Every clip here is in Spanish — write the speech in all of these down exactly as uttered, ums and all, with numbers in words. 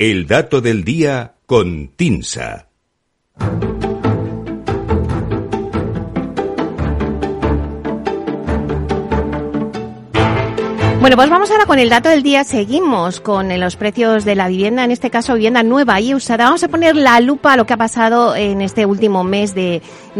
El dato del día con TINSA. Bueno, pues vamos ahora con el dato del día. Seguimos con los precios de la vivienda, en este caso vivienda nueva y usada. Vamos a poner la lupa a lo que ha pasado en este último mes de,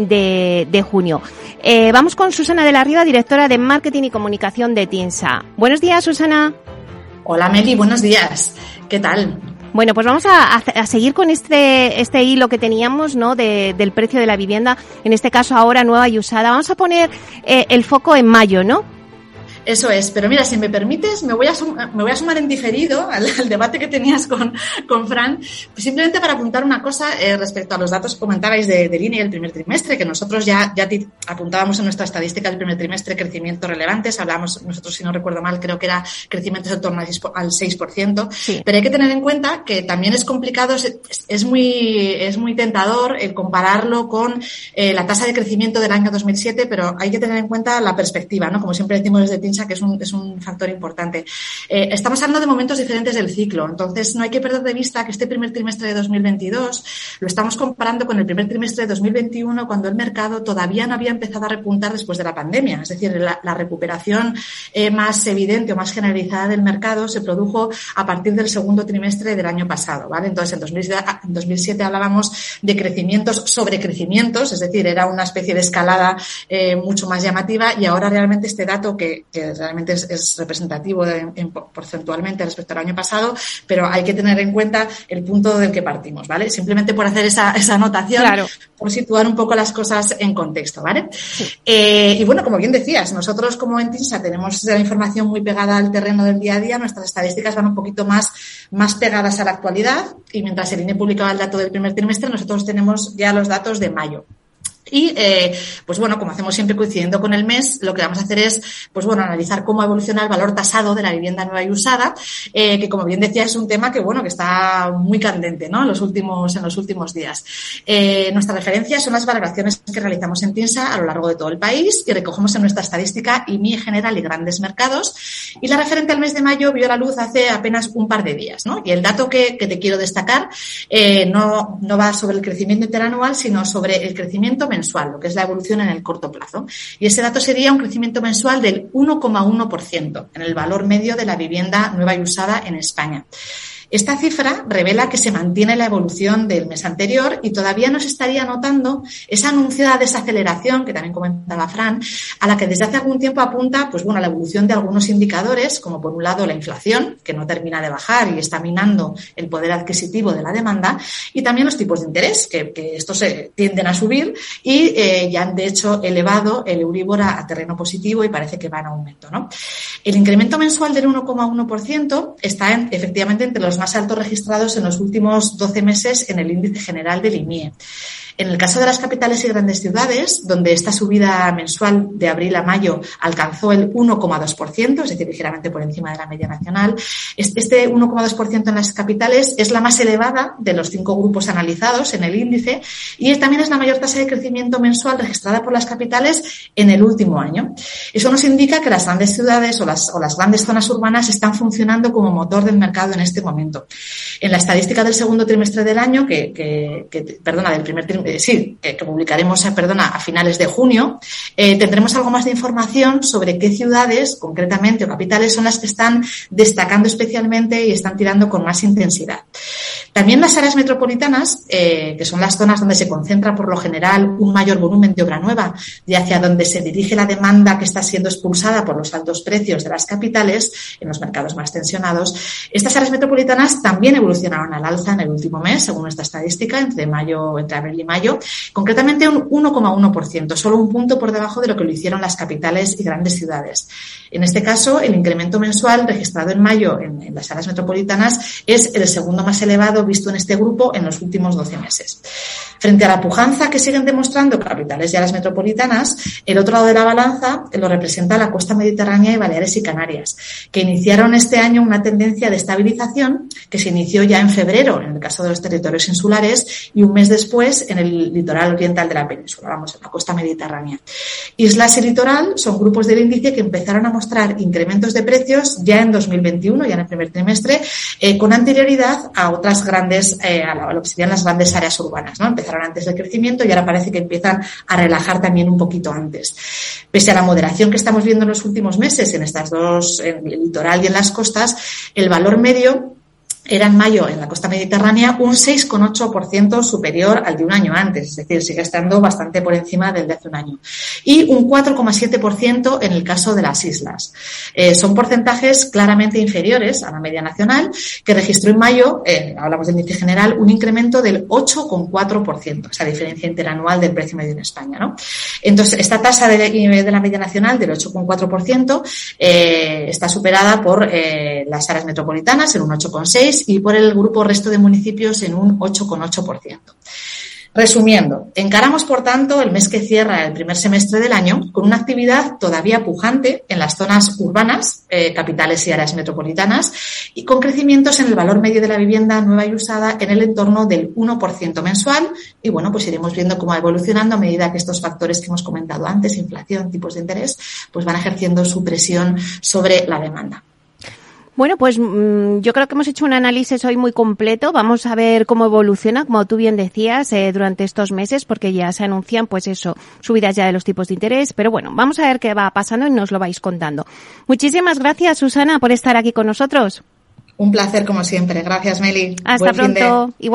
de, de junio. Eh, vamos con Susana de la Riva, directora de Marketing y Comunicación de TINSA. Buenos días, Susana. Hola, Meli, buenos días. ¿Qué tal? Bueno, pues vamos a, a, a seguir con este este hilo que teníamos, ¿no?, de, del precio de la vivienda, en este caso ahora nueva y usada. Vamos a poner eh, el foco en mayo, ¿no? Eso es, pero mira, si me permites, me voy a, sum- me voy a sumar en diferido al, al debate que tenías con, con Fran, pues simplemente para apuntar una cosa eh, respecto a los datos que comentabais de, de línea del primer trimestre, que nosotros ya, ya t- apuntábamos en nuestra estadística del primer trimestre crecimientos relevantes, hablamos, nosotros si no recuerdo mal, creo que era crecimientos en torno al seis por ciento, sí. Pero hay que tener en cuenta que también es complicado, es, es, muy, es muy tentador el compararlo con eh, la tasa de crecimiento del año dos mil siete, pero hay que tener en cuenta la perspectiva, ¿no? Como siempre decimos desde TINSA, que es un, es un factor importante. Eh, estamos hablando de momentos diferentes del ciclo, entonces no hay que perder de vista que este primer trimestre de dos mil veintidós lo estamos comparando con el primer trimestre de dos mil veintiuno, cuando el mercado todavía no había empezado a repuntar después de la pandemia. Es decir, la, la recuperación eh, más evidente o más generalizada del mercado se produjo a partir del segundo trimestre del año pasado, ¿vale? Entonces, en, dos mil siete, en dos mil siete hablábamos de crecimientos sobre crecimientos, es decir, era una especie de escalada eh, mucho más llamativa, y ahora realmente este dato que, que realmente es, es representativo de, en, porcentualmente respecto al año pasado, pero hay que tener en cuenta el punto del que partimos, ¿vale? Simplemente por hacer esa, esa anotación, claro, por situar un poco las cosas en contexto, ¿vale? Sí. Eh, y bueno, como bien decías, nosotros como en TINSA tenemos la información muy pegada al terreno del día a día, nuestras estadísticas van un poquito más, más pegadas a la actualidad, y mientras el I N E publicaba el dato del primer trimestre, nosotros tenemos ya los datos de mayo. Y, eh, pues bueno, como hacemos siempre coincidiendo con el mes, lo que vamos a hacer es, pues bueno, analizar cómo evoluciona el valor tasado de la vivienda nueva y usada, eh, que como bien decía es un tema que, bueno, que está muy candente, ¿no?, en los últimos, en los últimos días. Eh, nuestra referencia son las valoraciones que realizamos en TINSA a lo largo de todo el país y recogemos en nuestra estadística I M I General y Grandes Mercados. Y la referente al mes de mayo vio la luz hace apenas un par de días, ¿no? Y el dato que, que te quiero destacar, eh, no, no va sobre el crecimiento interanual, sino sobre el crecimiento mensual, lo que es la evolución en el corto plazo. Y ese dato sería un crecimiento mensual del uno coma uno por ciento en el valor medio de la vivienda nueva y usada en España. Esta cifra revela que se mantiene la evolución del mes anterior y todavía no se estaría notando esa anunciada desaceleración que también comentaba Fran, a la que desde hace algún tiempo apunta, pues bueno, la evolución de algunos indicadores, como por un lado la inflación, que no termina de bajar y está minando el poder adquisitivo de la demanda, y también los tipos de interés, que, que estos se tienden a subir y eh, ya han de hecho elevado el Euribor a, a terreno positivo y parece que va en aumento, ¿no? El incremento mensual del uno coma uno por ciento está en, efectivamente entre los más altos registrados en los últimos doce meses en el índice general del I M I E. En el caso de las capitales y grandes ciudades, donde esta subida mensual de abril a mayo alcanzó el uno coma dos por ciento, es decir, ligeramente por encima de la media nacional, este uno coma dos por ciento en las capitales es la más elevada de los cinco grupos analizados en el índice y también es la mayor tasa de crecimiento mensual registrada por las capitales en el último año. Eso nos indica que las grandes ciudades o las, o las grandes zonas urbanas están funcionando como motor del mercado en este momento. En la estadística del segundo trimestre del año, que, que, que perdona, del primer trimestre, Eh, sí, que, que publicaremos eh, perdona, a finales de junio, eh, tendremos algo más de información sobre qué ciudades, concretamente, o capitales, son las que están destacando especialmente y están tirando con más intensidad. También las áreas metropolitanas, eh, que son las zonas donde se concentra por lo general un mayor volumen de obra nueva y hacia donde se dirige la demanda que está siendo expulsada por los altos precios de las capitales en los mercados más tensionados, estas áreas metropolitanas también evolucionaron al alza en el último mes, según nuestra estadística, entre mayo, entre abril y mayo, concretamente un uno coma uno por ciento, solo un punto por debajo de lo que lo hicieron las capitales y grandes ciudades. En este caso, el incremento mensual registrado en mayo en, en las áreas metropolitanas es el segundo más elevado visto en este grupo en los últimos doce meses. Frente a la pujanza que siguen demostrando capitales y áreas metropolitanas, el otro lado de la balanza lo representa la costa mediterránea y Baleares y Canarias, que iniciaron este año una tendencia de estabilización que se inició inició ya en febrero en el caso de los territorios insulares y un mes después en el litoral oriental de la península, vamos, en la costa mediterránea. Islas y litoral son grupos del índice que empezaron a mostrar incrementos de precios ya en dos mil veintiuno, ya en el primer trimestre, eh, con anterioridad a otras grandes, eh, a lo que serían las grandes áreas urbanas, ¿no? Empezaron antes del crecimiento y ahora parece que empiezan a relajar también un poquito antes. Pese a la moderación que estamos viendo en los últimos meses en estas dos, en el litoral y en las costas, el valor medio era en mayo en la costa mediterránea un seis coma ocho por ciento superior al de un año antes, es decir, sigue estando bastante por encima del de hace un año. Y un cuatro coma siete por ciento en el caso de las islas. Eh, son porcentajes claramente inferiores a la media nacional, que registró en mayo, eh, hablamos del índice general, un incremento del ocho coma cuatro por ciento, esa diferencia interanual del precio medio en España, ¿no? Entonces, esta tasa de, de la media nacional del ocho coma cuatro por ciento eh, está superada por eh, las áreas metropolitanas en un ocho coma seis por ciento y por el grupo resto de municipios en un ocho coma ocho por ciento. Resumiendo, encaramos, por tanto, el mes que cierra el primer semestre del año con una actividad todavía pujante en las zonas urbanas, eh, capitales y áreas metropolitanas, y con crecimientos en el valor medio de la vivienda nueva y usada en el entorno del uno por ciento mensual. Y bueno, pues iremos viendo cómo va evolucionando a medida que estos factores que hemos comentado antes, inflación, tipos de interés, pues van ejerciendo su presión sobre la demanda. Bueno, pues mmm, yo creo que hemos hecho un análisis hoy muy completo. Vamos a ver cómo evoluciona, como tú bien decías, eh, durante estos meses, porque ya se anuncian, pues eso, subidas ya de los tipos de interés. Pero bueno, vamos a ver qué va pasando y nos lo vais contando. Muchísimas gracias, Susana, por estar aquí con nosotros. Un placer, como siempre. Gracias, Meli. Hasta Buen fin de... pronto. Igual